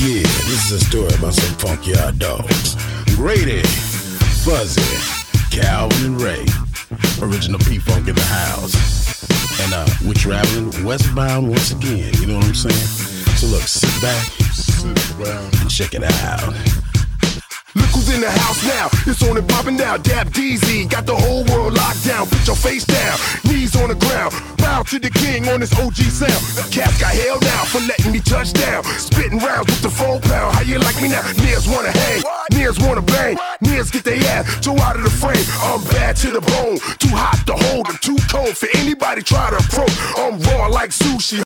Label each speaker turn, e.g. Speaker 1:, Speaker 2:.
Speaker 1: Yeah, this is a story about some funky-eyed dogs. Grady, Fuzzy, Calvin, and Ray. Original P-Funk in the house. And we're traveling westbound once again, you know what I'm saying? So look, sit back, and check it out.
Speaker 2: Look who's in the house now, it's on and popping down. Dap DZ, got the whole world locked down. Put your face down, knees on the ground. Bow to the king on this OG sound. The cats got held now for letting me touch down. Spitting rounds with the 4 pound. How you like me now? Niggas wanna hang, niggas wanna bang. Niggas get their ass too out of the frame. I'm bad to the bone, too hot to hold. I'm too cold for anybody try to approach. I'm raw like sushi.